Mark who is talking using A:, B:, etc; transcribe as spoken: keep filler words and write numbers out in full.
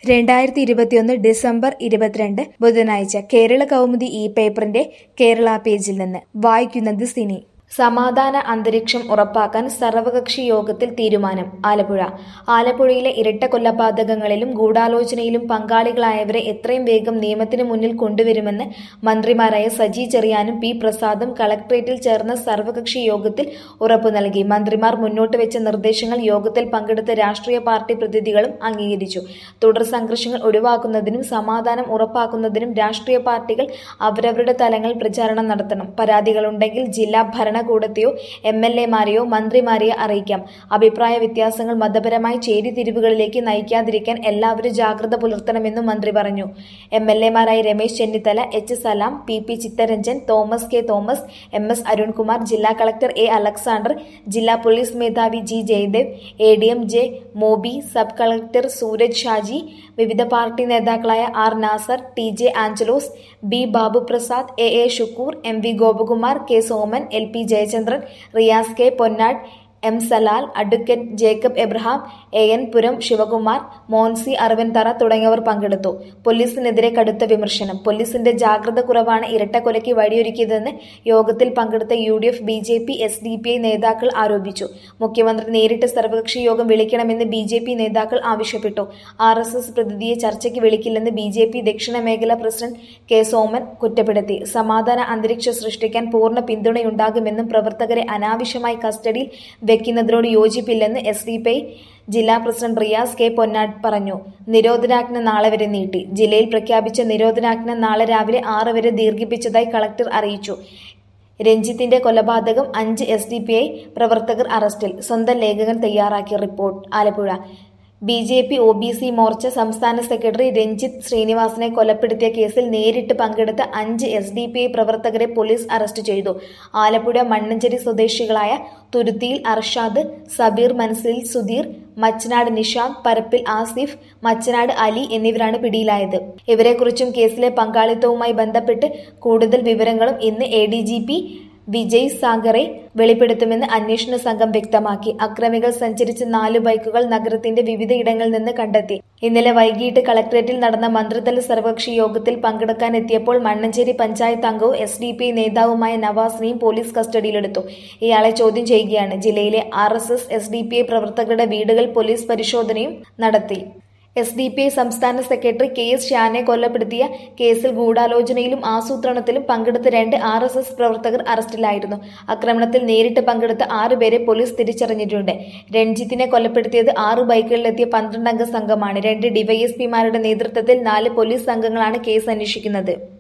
A: രണ്ടായിരത്തി ഇരുപത്തിയൊന്ന് ഡിസംബർ ഇരുപത്തിരണ്ട് ബുധനാഴ്ച കേരള കൗമുദി ഈ പേപ്പറിന്റെ കേരള പേജിൽ നിന്ന് വായിക്കുന്നത് സിനി. സമാധാന അന്തരീക്ഷം ഉറപ്പാക്കാൻ സർവകക്ഷി യോഗത്തിൽ തീരുമാനം. ആലപ്പുഴ ആലപ്പുഴയിലെ ഇരട്ട കൊലപാതകങ്ങളിലും ഗൂഢാലോചനയിലും പങ്കാളികളായവരെ എത്രയും വേഗം നിയമത്തിന് മുന്നിൽ കൊണ്ടുവരുമെന്ന് മന്ത്രിമാരായ സജി ചെറിയാനും പി പ്രസാദും കളക്ട്രേറ്റിൽ ചേർന്ന സർവകക്ഷി യോഗത്തിൽ ഉറപ്പു നൽകി. മന്ത്രിമാർ മുന്നോട്ട് വെച്ച നിർദ്ദേശങ്ങൾ യോഗത്തിൽ പങ്കെടുത്ത രാഷ്ട്രീയ പാർട്ടി പ്രതിനിധികളും അംഗീകരിച്ചു. തുടർ സംഘർഷങ്ങൾ ഒഴിവാക്കുന്നതിനും സമാധാനം ഉറപ്പാക്കുന്നതിനും രാഷ്ട്രീയ പാർട്ടികൾ അവരവരുടെ തലങ്ങളിൽ പ്രചാരണം നടത്തണം. പരാതികളുണ്ടെങ്കിൽ ജില്ലാ ഭരണ കൂടത്തെയോ എം എൽ എമാരെയോ മന്ത്രിമാരെയോ അറിയിക്കാം. അഭിപ്രായ വ്യത്യാസങ്ങൾ മതപരമായ ചേരിതിരിവുകളിലേക്ക് നയിക്കാതിരിക്കാൻ എല്ലാവരും ജാഗ്രത പുലർത്തണമെന്നും മന്ത്രി പറഞ്ഞു. എം എൽ എമാരായ Ramesh Chennithala, H Salam, P P Chitharanjan, Thomas K Thomas, M S Arunkumar, ജില്ലാ കളക്ടർ എ അലക്സാണ്ടർ, ജില്ലാ പോലീസ് മേധാവി G Jayadev, A D M J Mobi, sub collector Sooraj Shaji, വിവിധ പാർട്ടി നേതാക്കളായ R Nasar, T J Angelos, B Babuprasad, A A Shukoor, M V Gopakumar, K Soman, L P Jayachandran, Riyas K Ponnad, M Salal, advocate Jacob Abraham, A N പുരം ശിവകുമാർ, മോൻസി അറവൻതറ തുടങ്ങിയവർ പങ്കെടുത്തു. പോലീസിനെതിരെ കടുത്ത വിമർശനം. പോലീസിന്റെ ജാഗ്രത കുറവാണ് ഇരട്ടക്കൊലയ്ക്ക് വഴിയൊരുക്കിയതെന്ന് യോഗത്തിൽ പങ്കെടുത്ത U D F, B J P, S D P I നേതാക്കൾ ആരോപിച്ചു. മുഖ്യമന്ത്രി നേരിട്ട് സർവകക്ഷി യോഗം വിളിക്കണമെന്ന് ബി ജെ പി നേതാക്കൾ ആവശ്യപ്പെട്ടു. ആർ എസ് എസ് പ്രതിനിധിയെ ചർച്ചയ്ക്ക് വിളിക്കില്ലെന്ന് ബി ജെ പി ദക്ഷിണ മേഖലാ പ്രസിഡന്റ് കെ സോമൻ കുറ്റപ്പെടുത്തി. സമാധാന അന്തരീക്ഷം സൃഷ്ടിക്കാൻ പൂർണ്ണ പിന്തുണയുണ്ടാകുമെന്നും പ്രവർത്തകരെ അനാവശ്യമായി കസ്റ്റഡിയിൽ വെക്കുന്നതിനോട് യോജിപ്പില്ലെന്ന് എസ് ഡി പി ഐ ജില്ലാ പ്രസിഡന്റ് റിയാസ് കെ പൊന്നാട് പറഞ്ഞു. നിരോധനാജ്ഞ നാളെ വരെ നീട്ടി. ജില്ലയിൽ പ്രഖ്യാപിച്ച നിരോധനാജ്ഞ നാളെ രാവിലെ ആറ് വരെ ദീർഘിപ്പിച്ചതായി കളക്ടർ അറിയിച്ചു. രഞ്ജിത്തിന്റെ കൊലപാതകം അഞ്ച് എസ് ഡി പി ഐ പ്രവർത്തകർ അറസ്റ്റിൽ. സ്വന്തം ലേഖകൻ തയ്യാറാക്കിയ report. Alappuzha B J P O B C Morcha സംസ്ഥാന സെക്രട്ടറി രഞ്ജിത്ത് ശ്രീനിവാസനെ കൊലപ്പെടുത്തിയ കേസിൽ നേരിട്ട് പങ്കെടുത്ത അഞ്ച് എസ് ഡി പി ഐ പ്രവർത്തകരെ പോലീസ് അറസ്റ്റ് ചെയ്തു. ആലപ്പുഴ മണ്ണഞ്ചേരി സ്വദേശികളായ തുരുത്തിയിൽ അർഷാദ്, സബീർ മനസ്സിൽ സുധീർ, മച്ചനാട് നിഷാദ്, പരപ്പിൽ ആസിഫ്, മച്ചനാട് അലി എന്നിവരാണ് പിടിയിലായത്. ഇവരെക്കുറിച്ചും കേസിലെ പങ്കാളിത്തവുമായി ബന്ധപ്പെട്ട് കൂടുതൽ വിവരങ്ങളും ഇന്ന് A D G P Vijay Sakhare വെളിപ്പെടുത്തുമെന്ന് അന്വേഷണ സംഘം വ്യക്തമാക്കി. അക്രമികൾ സഞ്ചരിച്ച നാല് ബൈക്കുകൾ നഗരത്തിന്റെ വിവിധയിടങ്ങളിൽ നിന്ന് കണ്ടെത്തി. ഇന്നലെ വൈകിട്ട് കളക്ടറേറ്റിൽ നടന്ന മന്ത്രിതല സർവകക്ഷി യോഗത്തിൽ പങ്കെടുക്കാനെത്തിയപ്പോൾ മണ്ണഞ്ചേരി പഞ്ചായത്ത് അംഗവും എസ് ഡി പി ഐ നേതാവുമായ നവാസിനെയും പോലീസ് കസ്റ്റഡിയിലെടുത്തു. ഇയാളെ ചോദ്യം ചെയ്യുകയാണ്. ജില്ലയിലെ R S S, S D P I പ്രവർത്തകരുടെ വീടുകൾ പോലീസ് പരിശോധനയും നടത്തി. എസ് ഡി പി ഐ സംസ്ഥാന സെക്രട്ടറി കെ എസ് ഷാനെ കൊലപ്പെടുത്തിയ കേസിൽ ഗൂഢാലോചനയിലും ആസൂത്രണത്തിലും പങ്കെടുത്ത രണ്ട് ആർ എസ് എസ് പ്രവർത്തകർ അറസ്റ്റിലായിരുന്നു. ആക്രമണത്തിൽ നേരിട്ട് പങ്കെടുത്ത ആറുപേരെ പോലീസ് തിരിച്ചറിഞ്ഞിട്ടുണ്ട്. രഞ്ജിത്തിനെ കൊലപ്പെടുത്തിയത് ആറ് ബൈക്കുകളിലെത്തിയ പന്ത്രണ്ടംഗ സംഘമാണ്. രണ്ട് ഡിവൈഎസ്പിമാരുടെ നേതൃത്വത്തിൽ നാല് പോലീസ് സംഘങ്ങളാണ് കേസ് അന്വേഷിക്കുന്നത്.